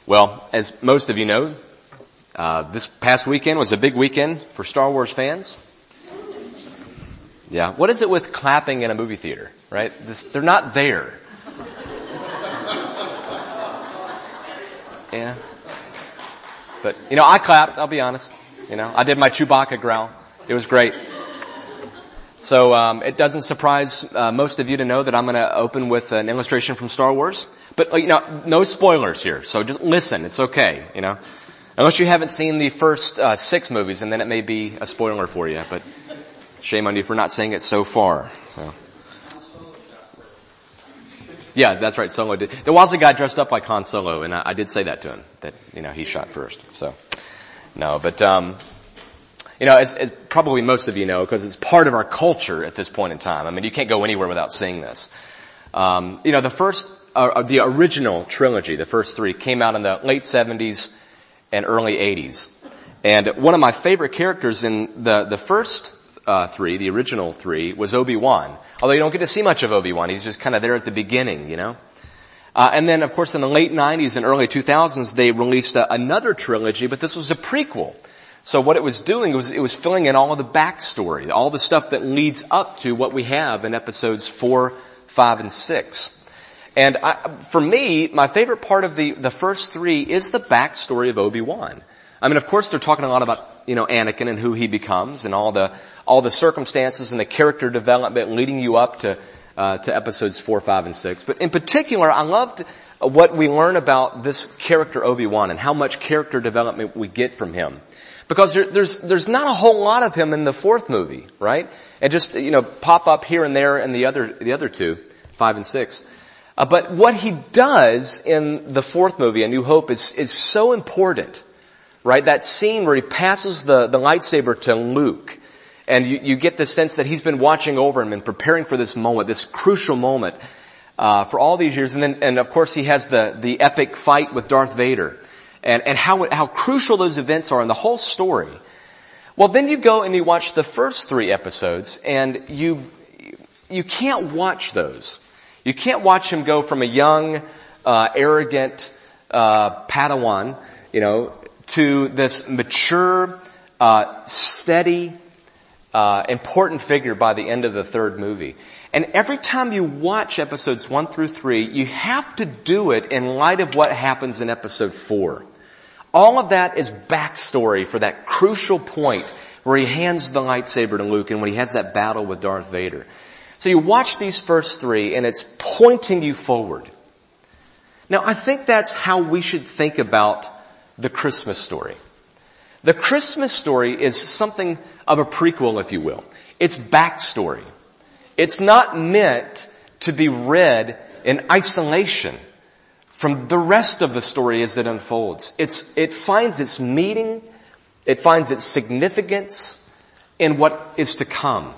Well, as most of you know, this past weekend was a big weekend for Star Wars fans. Yeah. What is it with clapping in a movie theater, right? They're not there. Yeah. But, I clapped, I'll be honest. I did my Chewbacca growl. It was great. So, it doesn't surprise, most of you to know that I'm gonna open with an illustration from Star Wars. But, no spoilers here. So just listen. It's okay, Unless you haven't seen the first, 6 movies, and then it may be a spoiler for you. But shame on you for not seeing it so far. So. Yeah, that's right. Solo did. There was a guy dressed up like Han Solo, and I did say that to him, that, he shot first. So, no, but, as probably most of you know, because it's part of our culture at this point in time. I mean, you can't go anywhere without seeing this. The original trilogy, the first 3, came out in the late 70s and early 80s. And one of my favorite characters in the first 3, the original 3, was Obi-Wan. Although you don't get to see much of Obi-Wan. He's just kind of there at the beginning, And then, of course, in the late 90s and early 2000s, they released another trilogy, but this was a prequel. So what it was doing was it was filling in all of the backstory, all the stuff that leads up to what we have in episodes 4, 5, and 6. And for me, my favorite part of the first 3 is the backstory of Obi-Wan. I mean, of course, they're talking a lot about, Anakin and who he becomes and all the circumstances and the character development leading you up to episodes 4, 5, and 6. But in particular, I loved what we learn about this character Obi-Wan and how much character development we get from him. Because there's not a whole lot of him in the 4th movie, right? And just, pop up here and there in the other 2, 5 and 6. But what he does in the 4th movie, A New Hope, is so important, right? That scene where he passes the lightsaber to Luke, and you get the sense that he's been watching over him and preparing for this moment, this crucial moment, for all these years. And of course he has the epic fight with Darth Vader, and how crucial those events are in the whole story. Well, then you go and you watch the first 3 episodes, and you can't watch those. You can't watch him go from a young, arrogant, Padawan, to this mature, steady, important figure by the end of the 3rd movie. And every time you watch episodes 1 through 3, you have to do it in light of what happens in episode 4. All of that is backstory for that crucial point where he hands the lightsaber to Luke and when he has that battle with Darth Vader. So you watch these first 3 and it's pointing you forward. Now I think that's how we should think about the Christmas story. The Christmas story is something of a prequel, if you will. It's backstory. It's not meant to be read in isolation from the rest of the story as it unfolds. It finds its meaning, it finds its significance in what is to come.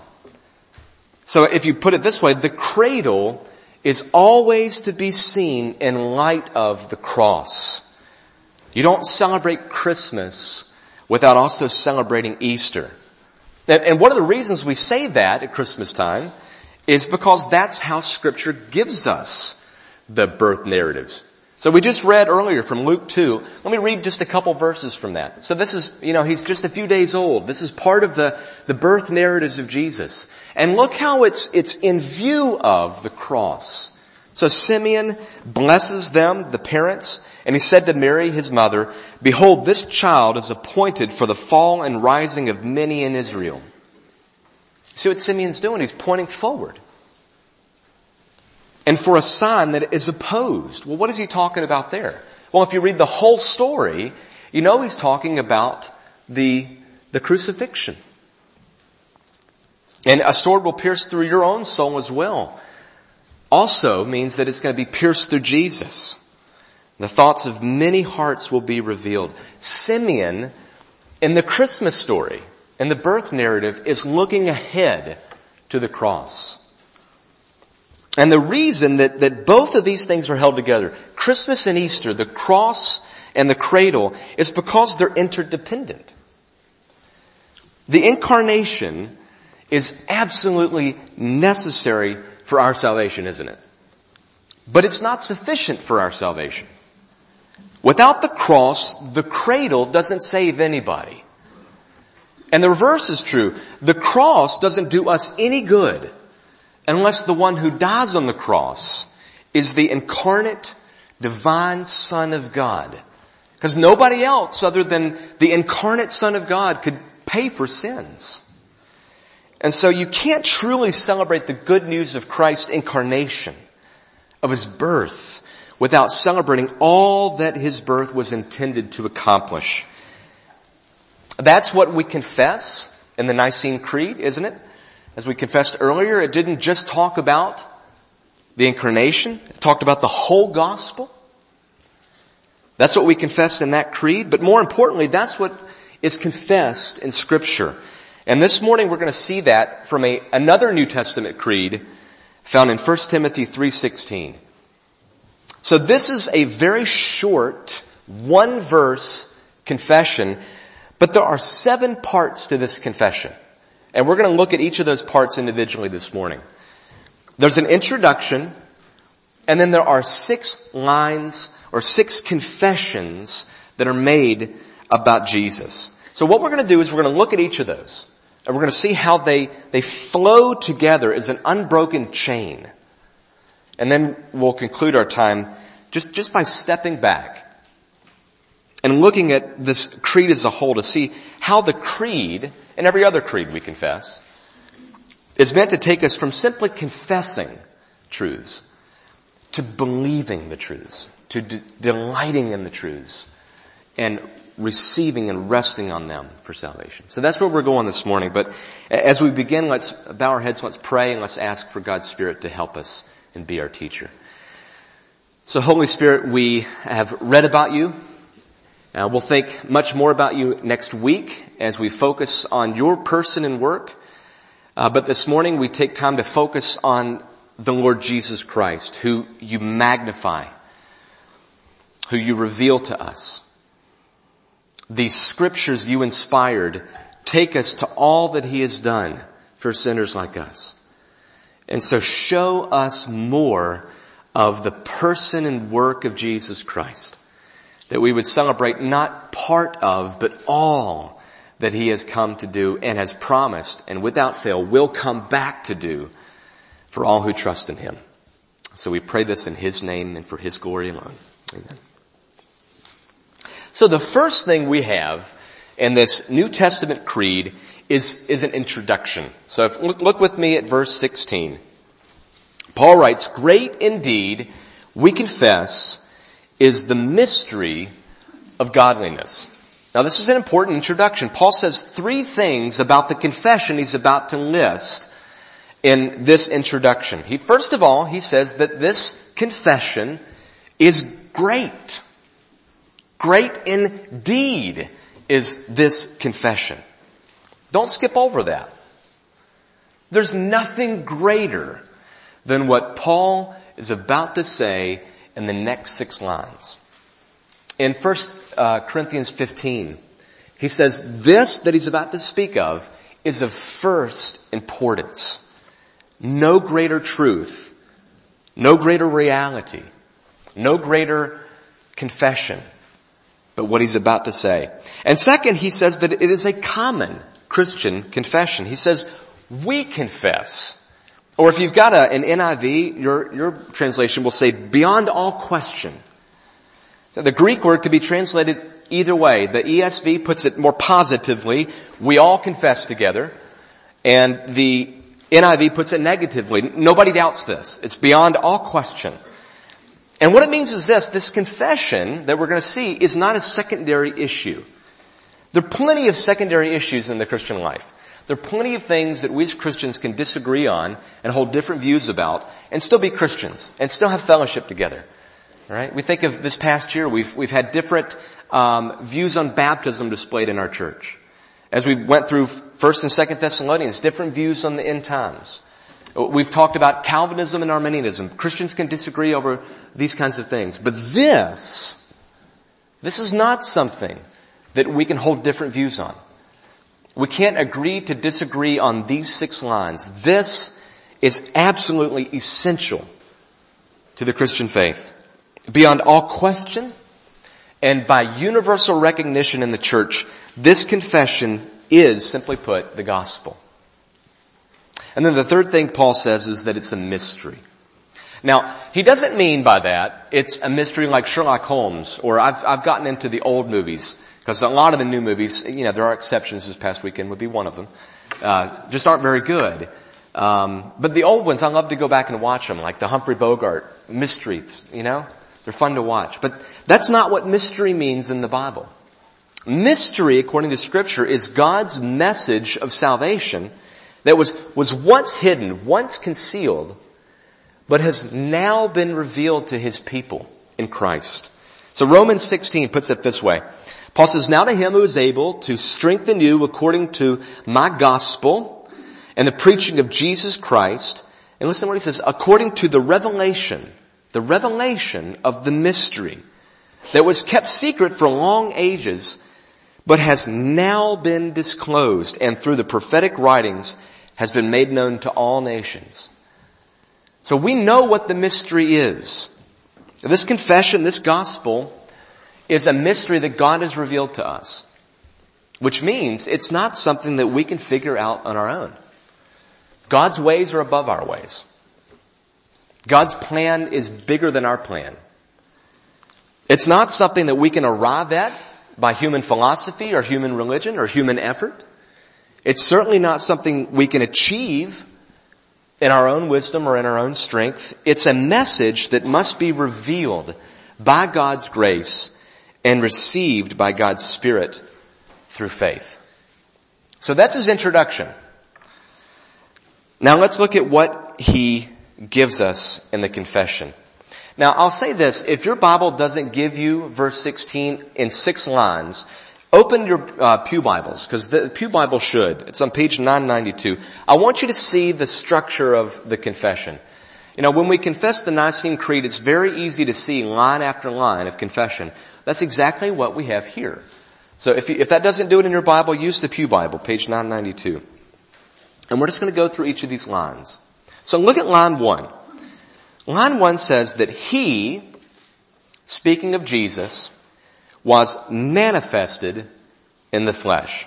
So if you put it this way, the cradle is always to be seen in light of the cross. You don't celebrate Christmas without also celebrating Easter. And one of the reasons we say that at Christmas time is because that's how Scripture gives us the birth narratives. So we just read earlier from Luke 2. Let me read just a couple verses from that. So this is, he's just a few days old. This is part of the birth narratives of Jesus. And look how it's in view of the cross. So Simeon blesses them, the parents, and he said to Mary, his mother, "Behold, this child is appointed for the fall and rising of many in Israel." See what Simeon's doing? He's pointing forward. And for a sign that is opposed. Well, what is he talking about there? Well, if you read the whole story, he's talking about the crucifixion. And a sword will pierce through your own soul as well. Also means that it's going to be pierced through Jesus. The thoughts of many hearts will be revealed. Simeon, in the Christmas story, in the birth narrative, is looking ahead to the cross. And the reason that both of these things are held together, Christmas and Easter, the cross and the cradle, is because they're interdependent. The incarnation is absolutely necessary for our salvation, isn't it? But it's not sufficient for our salvation. Without the cross, the cradle doesn't save anybody. And the reverse is true. The cross doesn't do us any good unless the one who dies on the cross is the incarnate, divine Son of God. Because nobody else other than the incarnate Son of God could pay for sins. And so you can't truly celebrate the good news of Christ's incarnation, of His birth, without celebrating all that His birth was intended to accomplish. That's what we confess in the Nicene Creed, isn't it? As we confessed earlier, it didn't just talk about the incarnation. It talked about the whole gospel. That's what we confess in that creed. But more importantly, that's what is confessed in Scripture. And this morning we're going to see that from another New Testament creed found in 1 Timothy 3:16. So this is a very short, one-verse confession, but there are 7 parts to this confession. And we're going to look at each of those parts individually this morning. There's an introduction, and then there are 6 lines or 6 confessions that are made about Jesus. So what we're going to do is we're going to look at each of those, and we're going to see how they flow together as an unbroken chain. And then we'll conclude our time just by stepping back and looking at this creed as a whole to see how the creed, and every other creed we confess, is meant to take us from simply confessing truths to believing the truths, to delighting in the truths, and receiving and resting on them for salvation. So that's where we're going this morning. But as we begin, let's bow our heads, let's pray, and let's ask for God's Spirit to help us and be our teacher. So Holy Spirit, we have read about you. We'll think much more about you next week as we focus on your person and work. But this morning we take time to focus on the Lord Jesus Christ, who you magnify, who you reveal to us. These scriptures you inspired take us to all that He has done for sinners like us. And so show us more of the person and work of Jesus Christ, that we would celebrate not part of, but all that He has come to do and has promised and without fail will come back to do for all who trust in Him. So we pray this in His name and for His glory alone. Amen. So the first thing we have in this New Testament creed is an introduction. So look with me at verse 16. Paul writes, "Great indeed, we confess, is the mystery of godliness." Now this is an important introduction. Paul says 3 things about the confession he's about to list in this introduction. First of all, he says that this confession is great. Great indeed is this confession. Don't skip over that. There's nothing greater than what Paul is about to say in the next 6 lines. In 1 Corinthians 15, he says this that he's about to speak of is of first importance. No greater truth, no greater reality, no greater confession, but what he's about to say. And second, he says that it is a common Christian confession. He says, we confess. Or if you've got an NIV, your translation will say, beyond all question. So the Greek word could be translated either way. The ESV puts it more positively, we all confess together. And the NIV puts it negatively. Nobody doubts this. It's beyond all question. And what it means is this confession that we're going to see is not a secondary issue. There are plenty of secondary issues in the Christian life. There are plenty of things that we as Christians can disagree on and hold different views about and still be Christians and still have fellowship together. All right? We think of this past year, we've had different views on baptism displayed in our church. As we went through 1st and 2nd Thessalonians, different views on the end times. We've talked about Calvinism and Arminianism. Christians can disagree over these kinds of things. But this is not something that we can hold different views on. We can't agree to disagree on these 6 lines. This is absolutely essential to the Christian faith. Beyond all question And by universal recognition in the church, this confession is, simply put, the gospel. And then the third thing Paul says is that it's a mystery. Now, he doesn't mean by that it's a mystery like Sherlock Holmes, or I've gotten into the old movies, because a lot of the new movies, there are exceptions. This past weekend would be one of them, just aren't very good. But the old ones, I love to go back and watch them, like the Humphrey Bogart mysteries, They're fun to watch. But that's not what mystery means in the Bible. Mystery, according to Scripture, is God's message of salvation that was once hidden, once concealed, but has now been revealed to His people in Christ. So Romans 16 puts it this way. Paul says, "Now to Him who is able to strengthen you according to my gospel and the preaching of Jesus Christ," and listen to what he says, "according to the revelation of the mystery that was kept secret for long ages, but has now been disclosed, and through the prophetic writings has been made known to all nations." So we know what the mystery is. This confession, this gospel, is a mystery that God has revealed to us, which means it's not something that we can figure out on our own. God's ways are above our ways. God's plan is bigger than our plan. It's not something that we can arrive at by human philosophy or human religion or human effort. It's certainly not something we can achieve in our own wisdom or in our own strength. It's a message that must be revealed by God's grace and received by God's Spirit through faith. So that's his introduction. Now let's look at what he gives us in the confession. Now I'll say this, if your Bible doesn't give you verse 16 in 6 lines, open your Pew Bibles, because the Pew Bible should. It's on page 992. I want you to see the structure of the confession. When we confess the Nicene Creed, it's very easy to see line after line of confession. That's exactly what we have here. So if that doesn't do it in your Bible, use the Pew Bible, page 992. And we're just going to go through each of these lines. So look at line 1. Line 1 says that He, speaking of Jesus, was manifested in the flesh.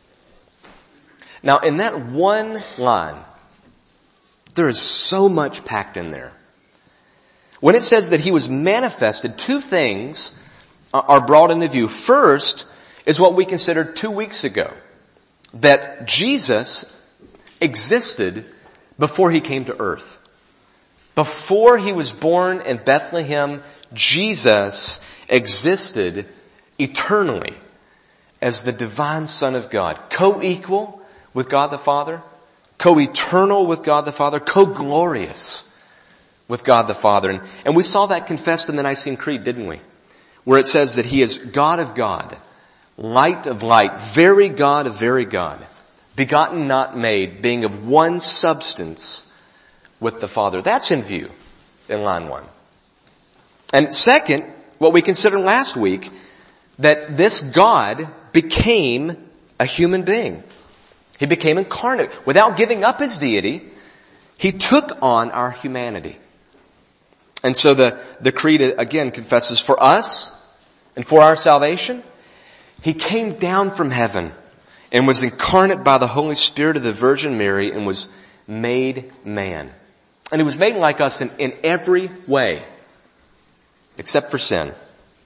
Now in that one line, there is so much packed in there. When it says that He was manifested, 2 things are brought into view. First is what we considered 2 weeks ago, that Jesus existed before He came to earth. Before He was born in Bethlehem, Jesus existed eternally as the divine Son of God, co-equal with God the Father, co-eternal with God the Father, co-glorious with God the Father. And we saw that confessed in the Nicene Creed, didn't we? Where it says that He is God of God, light of light, very God of very God, begotten not made, being of one substance with the Father. That's in view in line 1. And second, what we considered last week, that this God became a human being. He became incarnate. Without giving up His deity, He took on our humanity. And so the Creed again confesses, for us and for our salvation, He came down from heaven and was incarnate by the Holy Spirit of the Virgin Mary and was made man. And He was made like us in every way, except for sin.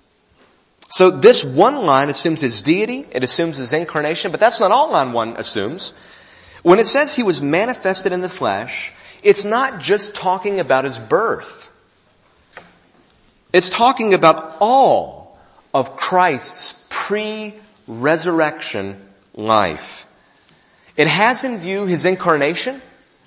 So this one line assumes His deity, it assumes His incarnation, but that's not all line 1 assumes. When it says He was manifested in the flesh, it's not just talking about His birth. It's talking about all of Christ's pre-resurrection life. It has in view His incarnation,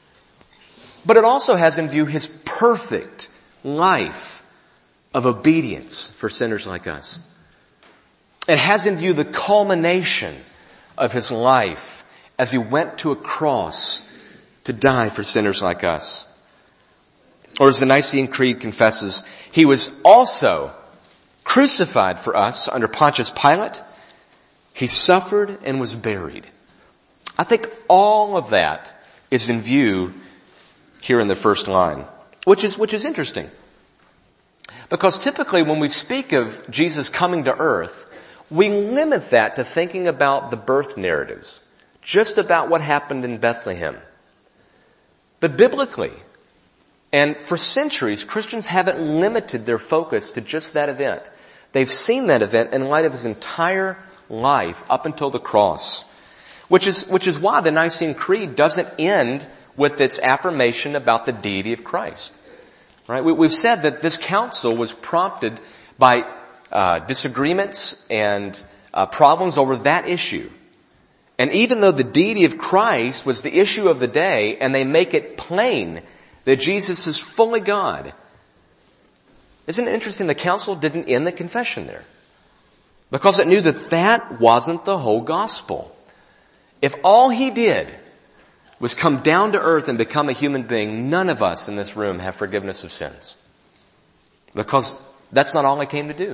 but it also has in view His perfect life of obedience for sinners like us. It has in view the culmination of His life as He went to a cross to die for sinners like us. Or as the Nicene Creed confesses, He was also crucified for us under Pontius Pilate. He suffered and was buried. I think all of that is in view here in the first line, which is interesting. Because typically when we speak of Jesus coming to earth, we limit that to thinking about the birth narratives, just about what happened in Bethlehem. But biblically, and for centuries, Christians haven't limited their focus to just that event. They've seen that event in light of his entire life up until the cross. Which is why the Nicene Creed doesn't end with its affirmation about the deity of Christ. Right? We've said that this council was prompted by disagreements and problems over that issue. And even though the deity of Christ was the issue of the day, and they make it plain that Jesus is fully God, isn't it interesting the council didn't end the confession there? Because it knew that that wasn't the whole gospel. If all he did was come down to earth and become a human being, none of us in this room have forgiveness of sins. Because that's not all he came to do.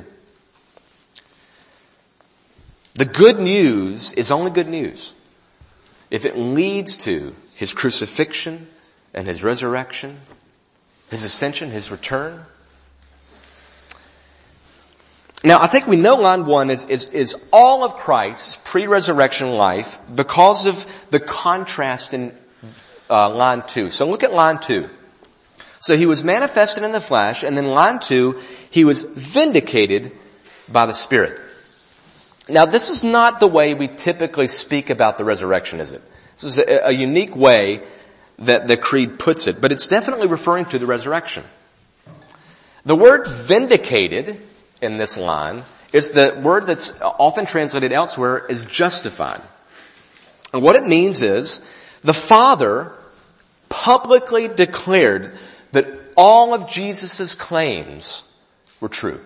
The good news is only good news if it leads to his crucifixion and his resurrection, his ascension, his return. Now, I think we know line 1 is all of Christ's pre-resurrection life because of the contrast in line 2. So look at line 2. So he was manifested in the flesh, and then line 2, he was vindicated by the Spirit. Now, this is not the way we typically speak about the resurrection, is it? This is a unique way that the Creed puts it, but it's definitely referring to the resurrection. The word vindicated in this line is the word that's often translated elsewhere as justified. And what it means is the Father publicly declared that all of Jesus' claims were true.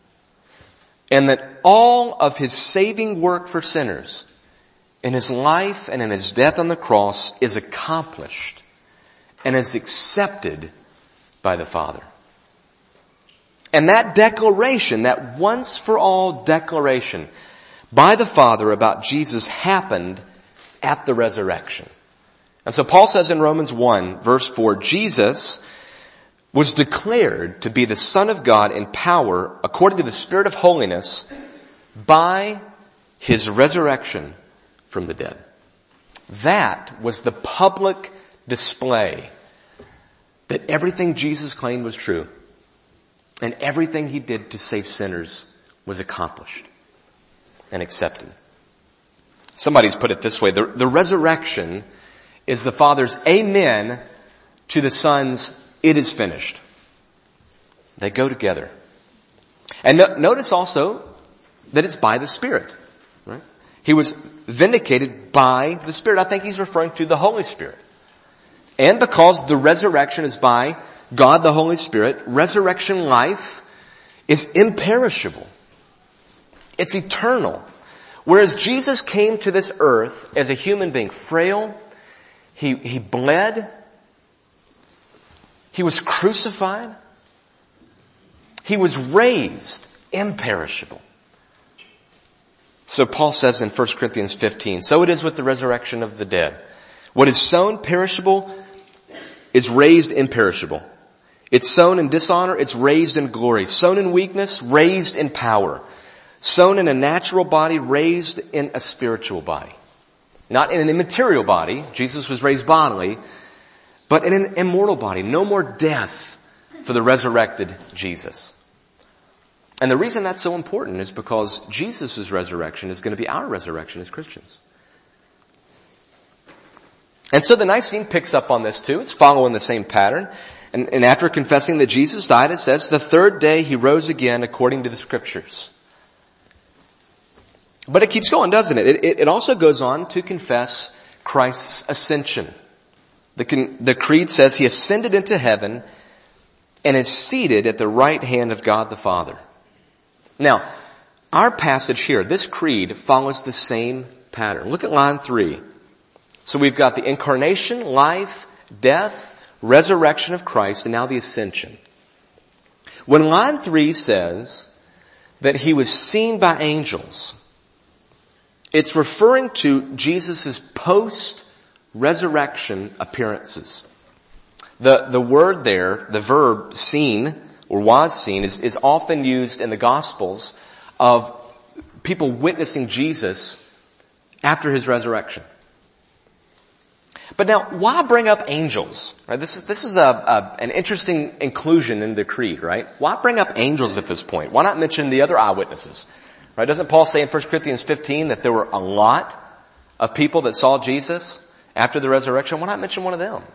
And that all of his saving work for sinners in his life and in his death on the cross is accomplished and is accepted by the Father. And that declaration, that once for all declaration by the Father about Jesus happened at the resurrection. And so Paul says in Romans 1 verse 4, Jesus was declared to be the Son of God in power according to the Spirit of holiness by his resurrection from the dead. That was the public display that everything Jesus claimed was true. And everything he did to save sinners was accomplished and accepted. Somebody's put it this way, the resurrection is the Father's amen to the Son's it is finished. They go together. And notice also that it's by the Spirit. Right? He was vindicated by the Spirit. I think he's referring to the Holy Spirit. And because the resurrection is by God the Holy Spirit, resurrection life is imperishable. It's eternal. Whereas Jesus came to this earth as a human being, frail, he bled, he was crucified, he was raised, imperishable. So Paul says in 1 Corinthians 15, so it is with the resurrection of the dead. What is sown perishable is raised imperishable. It's sown in dishonor, it's raised in glory. Sown in weakness, raised in power. Sown in a natural body, raised in a spiritual body. Not in an immaterial body, Jesus was raised bodily, but in an immortal body. No more death for the resurrected Jesus. And the reason that's so important is because Jesus' resurrection is going to be our resurrection as Christians. And so the Nicene picks up on this too. It's following the same pattern. And after confessing that Jesus died, it says, the third day he rose again according to the Scriptures. But it keeps going, doesn't it? It also goes on to confess Christ's ascension. The Creed says he ascended into heaven and is seated at the right hand of God the Father. Now, our passage here, this Creed follows the same pattern. Look at line 3. So we've got the incarnation, life, death, resurrection of Christ, and now the ascension. When line 3 says that he was seen by angels, it's referring to Jesus' post-resurrection appearances. The word there, the verb seen, or was seen, is often used in the Gospels of people witnessing Jesus after his resurrection. But now, why bring up angels? Right? This is an interesting inclusion in the creed, right? Why bring up angels at this point? Why not mention the other eyewitnesses? Right? Doesn't Paul say in 1 Corinthians 15 that there were a lot of people that saw Jesus after the resurrection? Why not mention one of them?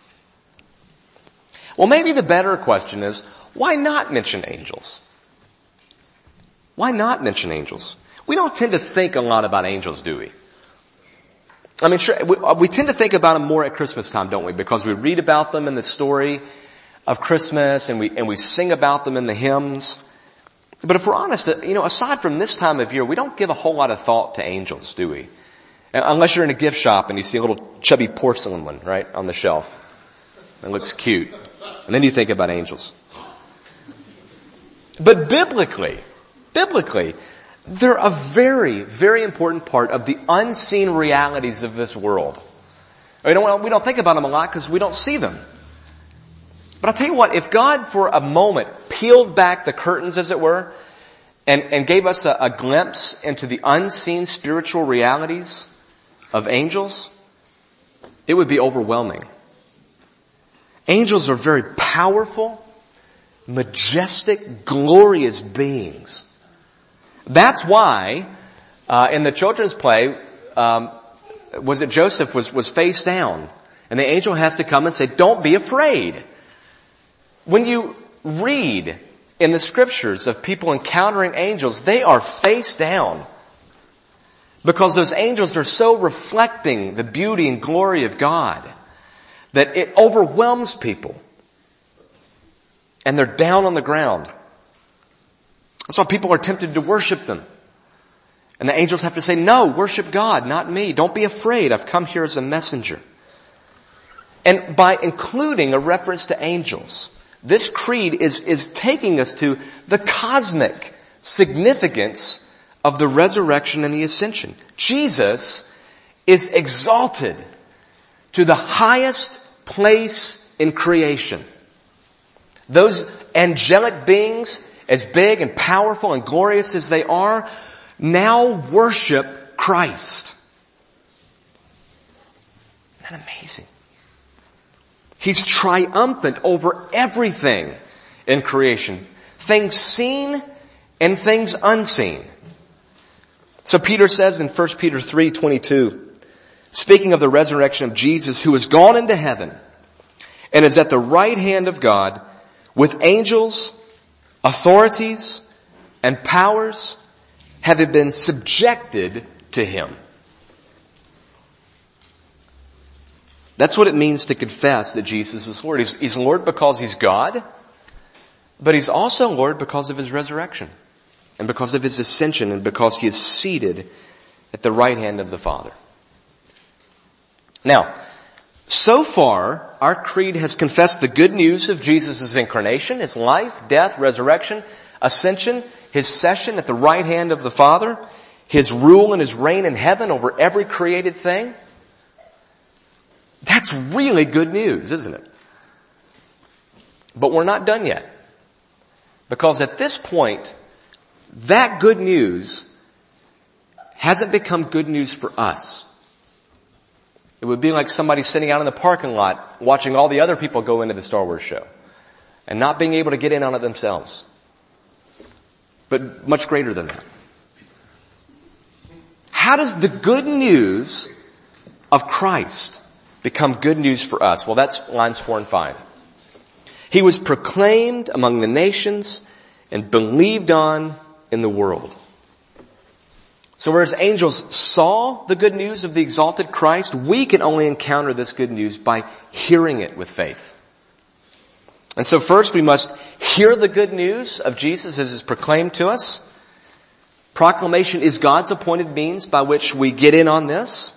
Well, maybe the better question is, why not mention angels? Why not mention angels? We don't tend to think a lot about angels, do we? I mean, sure, we tend to think about them more at Christmas time, don't we? Because we read about them in the story of Christmas and we sing about them in the hymns. But if we're honest, aside from this time of year, we don't give a whole lot of thought to angels, do we? Unless you're in a gift shop and you see a little chubby porcelain one, right, on the shelf. It looks cute. And then you think about angels. But biblically, they're a very, very important part of the unseen realities of this world. We don't think about them a lot because we don't see them. But I'll tell you what, if God for a moment peeled back the curtains, as it were, and gave us a glimpse into the unseen spiritual realities of angels, it would be overwhelming. Angels are very powerful, majestic, glorious beings. That's why, in the children's play, was it Joseph was face down, and the angel has to come and say, "Don't be afraid." When you read in the scriptures of people encountering angels, they are face down. Because those angels are so reflecting the beauty and glory of God that it overwhelms people. And they're down on the ground. That's why people are tempted to worship them. And the angels have to say, "No, worship God, not me. Don't be afraid. I've come here as a messenger." And by including a reference to angels, this creed is taking us to the cosmic significance of the resurrection and the ascension. Jesus is exalted to the highest place in creation. Those angelic beings, as big and powerful and glorious as they are, now worship Christ. Isn't that amazing? He's triumphant over everything in creation. Things seen and things unseen. So Peter says in 1 Peter 3:22, speaking of the resurrection of Jesus, who has gone into heaven and is at the right hand of God with angels, authorities, and powers having been subjected to him. That's what it means to confess that Jesus is Lord. He's Lord because he's God, but he's also Lord because of his resurrection and because of his ascension and because he is seated at the right hand of the Father. Now, so far, our creed has confessed the good news of Jesus' incarnation, his life, death, resurrection, ascension, his session at the right hand of the Father, his rule and his reign in heaven over every created thing. That's really good news, isn't it? But we're not done yet. Because at this point, that good news hasn't become good news for us. It would be like somebody sitting out in the parking lot watching all the other people go into the Star Wars show and not being able to get in on it themselves. But much greater than that. How does the good news of Christ become good news for us? Well, that's lines 4 and 5. He was proclaimed among the nations and believed on in the world. So whereas angels saw the good news of the exalted Christ, we can only encounter this good news by hearing it with faith. And so first we must hear the good news of Jesus as is proclaimed to us. Proclamation is God's appointed means by which we get in on this.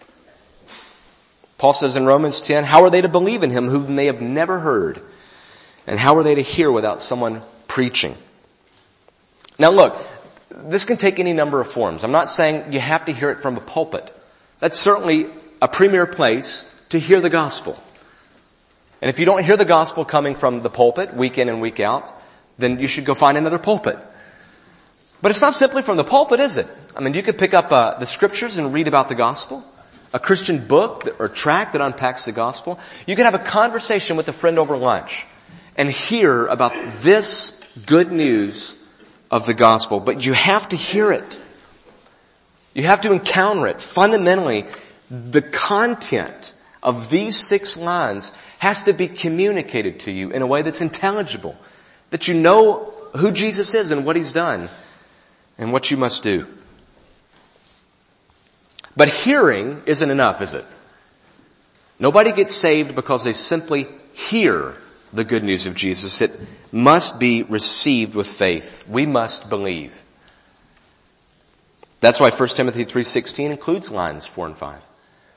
Paul says in Romans 10, how are they to believe in him whom they have never heard? And how are they to hear without someone preaching? Now look, this can take any number of forms. I'm not saying you have to hear it from a pulpit. That's certainly a premier place to hear the gospel. And if you don't hear the gospel coming from the pulpit week in and week out, then you should go find another pulpit. But it's not simply from the pulpit, is it? I mean, you could pick up the scriptures and read about the gospel, a Christian book or tract that unpacks the gospel. You could have a conversation with a friend over lunch and hear about this good news of the gospel. But you have to hear it. You have to encounter it. Fundamentally, the content of these 6 lines has to be communicated to you in a way that's intelligible, that you know who Jesus is and what He's done and what you must do. But hearing isn't enough, is it? Nobody gets saved because they simply hear the good news of Jesus. It must be received with faith. We must believe. That's why 1 Timothy 3:16 includes lines 4 and 5.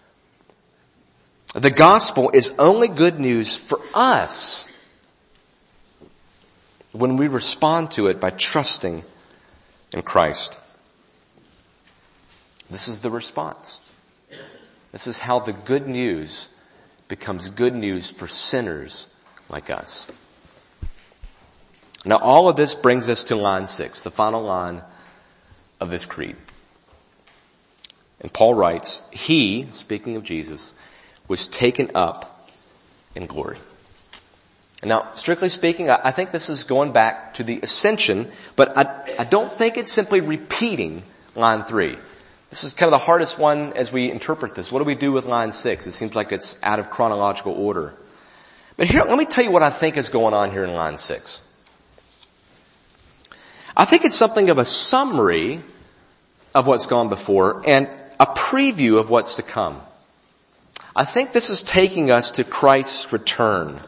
The gospel is only good news for us when we respond to it by trusting in Christ. This is the response. This is how the good news becomes good news for sinners like us. Now all of this brings us to line 6, the final line of this creed. And Paul writes, He, speaking of Jesus, was taken up in glory. Now, strictly speaking, I think this is going back to the ascension, but I don't think it's simply repeating line 3. This is kind of the hardest one as we interpret this. What do we do with line 6? It seems like it's out of chronological order. But here, let me tell you what I think is going on here in line 6. I think it's something of a summary of what's gone before and a preview of what's to come. I think this is taking us to Christ's return.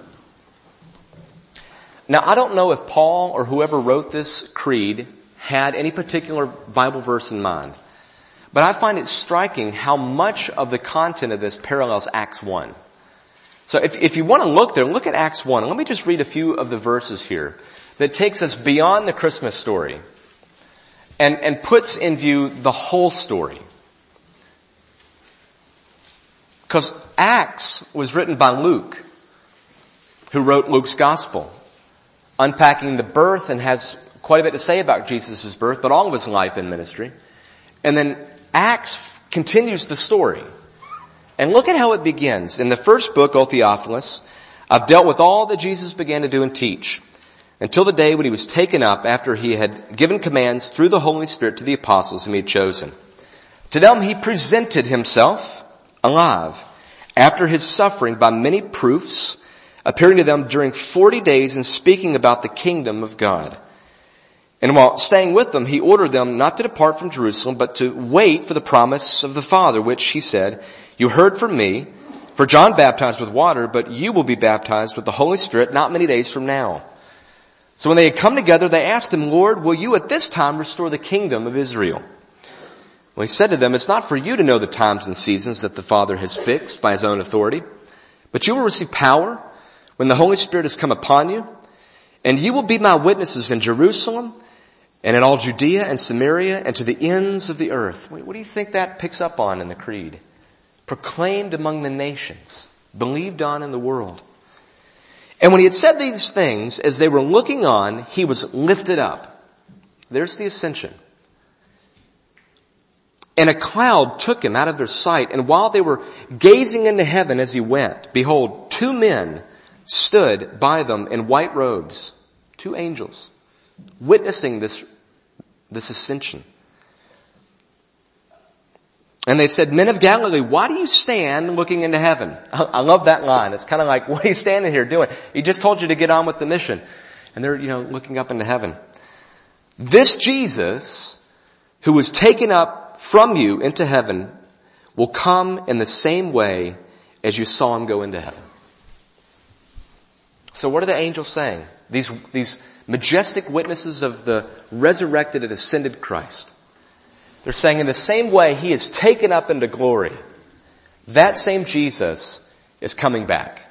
Now, I don't know if Paul or whoever wrote this creed had any particular Bible verse in mind, but I find it striking how much of the content of this parallels Acts 1. So if you want to look there, look at Acts 1. Let me just read a few of the verses here that takes us beyond the Christmas story and puts in view the whole story. Because Acts was written by Luke, who wrote Luke's gospel, unpacking the birth and has quite a bit to say about Jesus' birth, but all of his life and ministry. And then Acts continues the story. And look at how it begins. In the first book, O Theophilus, I've dealt with all that Jesus began to do and teach, until the day when He was taken up after He had given commands through the Holy Spirit to the apostles whom He had chosen. To them He presented Himself alive after His suffering by many proofs, appearing to them during 40 days and speaking about the kingdom of God. And while staying with them, He ordered them not to depart from Jerusalem, but to wait for the promise of the Father, which He said, You heard from me, for John baptized with water, but you will be baptized with the Holy Spirit not many days from now. So when they had come together, they asked Him, Lord, will you at this time restore the kingdom of Israel? Well, He said to them, It's not for you to know the times and seasons that the Father has fixed by His own authority, but you will receive power when the Holy Spirit has come upon you, and you will be my witnesses in Jerusalem and in all Judea and Samaria and to the ends of the earth. What do you think that picks up on in the creed? Proclaimed among the nations, believed on in the world. And when He had said these things, as they were looking on, He was lifted up. There's the ascension. And a cloud took Him out of their sight. And while they were gazing into heaven as He went, behold, 2 men stood by them in white robes, 2 angels, witnessing this ascension. And they said, Men of Galilee, why do you stand looking into heaven? I love that line. It's kind of like, what are you standing here doing? He just told you to get on with the mission. And they're, looking up into heaven. This Jesus, who was taken up from you into heaven, will come in the same way as you saw Him go into heaven. So what are the angels saying? These majestic witnesses of the resurrected and ascended Christ. They're saying in the same way He is taken up into glory, that same Jesus is coming back.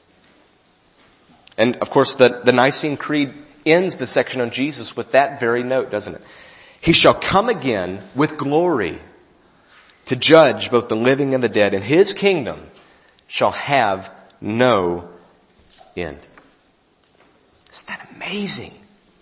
And of course the Nicene Creed ends the section on Jesus with that very note, doesn't it? He shall come again with glory to judge both the living and the dead, and His kingdom shall have no end. Isn't that amazing?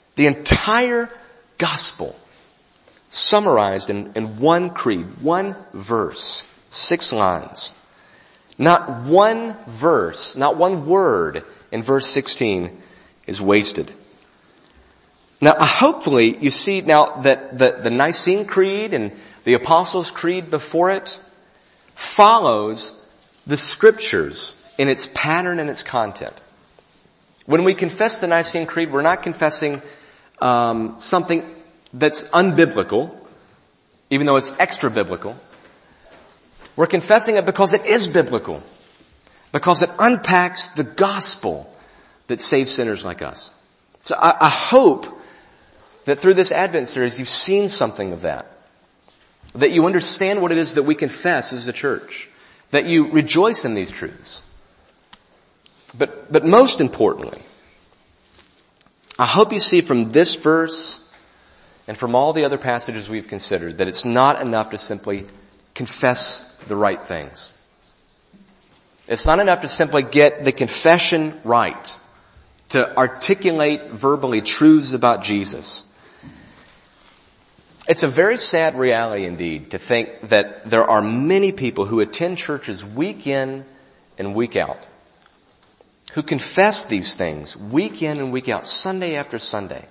The entire gospel summarized in one creed, one verse, 6 lines. Not one verse, not one word in verse 16 is wasted. Now, hopefully you see now that the Nicene Creed and the Apostles' Creed before it follows the Scriptures in its pattern and its content. When we confess the Nicene Creed, we're not confessing something that's unbiblical, even though it's extra biblical. We're confessing it because it is biblical, because it unpacks the gospel that saves sinners like us. So I hope that through this Advent series you've seen something of that you understand what it is that we confess as a church, that you rejoice in these truths. But most importantly, I hope you see from this verse and from all the other passages we've considered that it's not enough to simply confess the right things. It's not enough to simply get the confession right, to articulate verbally truths about Jesus. It's a very sad reality indeed to think that there are many people who attend churches week in and week out, who confess these things week in and week out, Sunday after Sunday,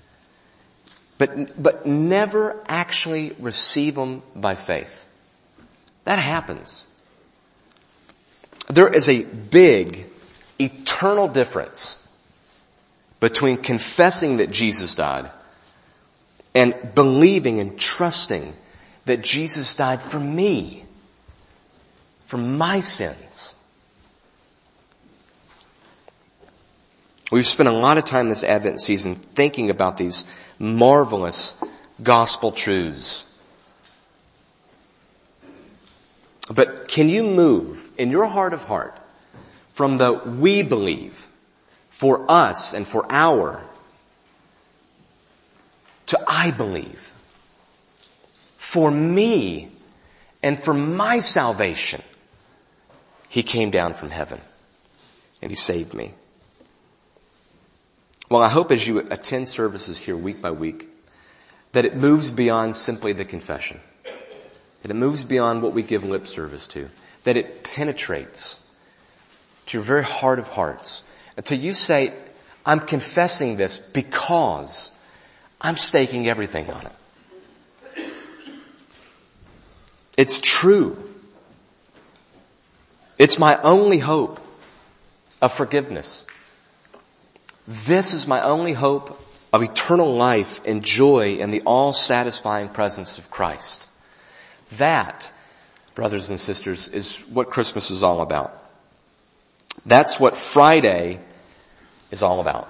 but never actually receive them by faith. That happens. There is a big, eternal difference between confessing that Jesus died and believing and trusting that Jesus died for me, for my sins. We've spent a lot of time this Advent season thinking about these marvelous gospel truths. But can you move in your heart of heart from the we believe, for us and for our, to I believe, for me and for my salvation, He came down from heaven and He saved me. Well, I hope as you attend services here week by week that it moves beyond simply the confession. That it moves beyond what we give lip service to. That it penetrates to your very heart of hearts. Until you say, I'm confessing this because I'm staking everything on it. It's true. It's my only hope of forgiveness. This is my only hope of eternal life and joy in the all-satisfying presence of Christ. That, brothers and sisters, is what Christmas is all about. That's what Friday is all about.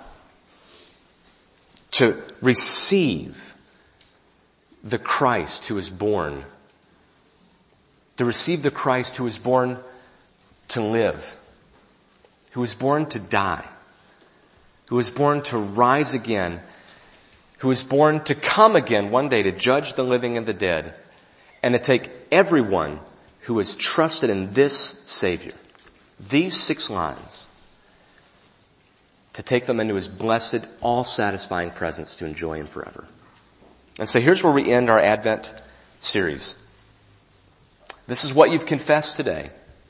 To receive the Christ who is born. To receive the Christ who is born to live. Who is born to die. Who is born to rise again. Who is born to come again one day to judge the living and the dead. And to take everyone who has trusted in this Savior, these 6 lines, to take them into His blessed, all-satisfying presence to enjoy Him forever. And so here's where we end our Advent series. This is what you've confessed today.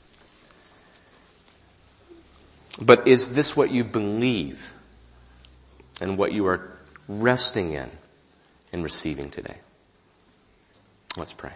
But is this what you believe and what you are resting in and receiving today? Let's pray.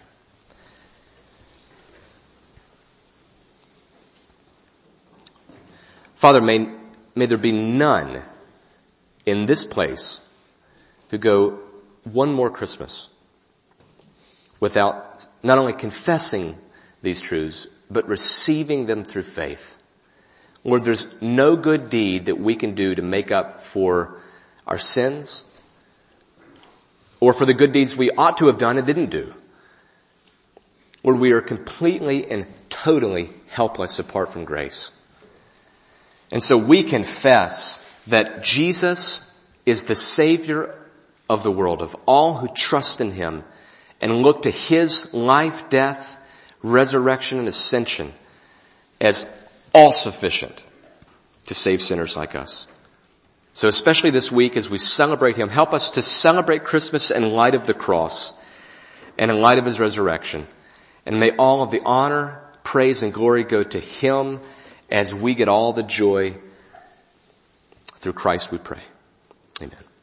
Father, may there be none in this place who go one more Christmas without not only confessing these truths, but receiving them through faith. Lord, there's no good deed that we can do to make up for our sins or for the good deeds we ought to have done and didn't do. Lord, we are completely and totally helpless apart from grace. And so we confess that Jesus is the Savior of the world, of all who trust in Him and look to His life, death, resurrection, and ascension as all sufficient to save sinners like us. So especially this week as we celebrate him, help us to celebrate Christmas in light of the cross and in light of his resurrection. And may all of the honor, praise, and glory go to him as we get all the joy through Christ, we pray. Amen.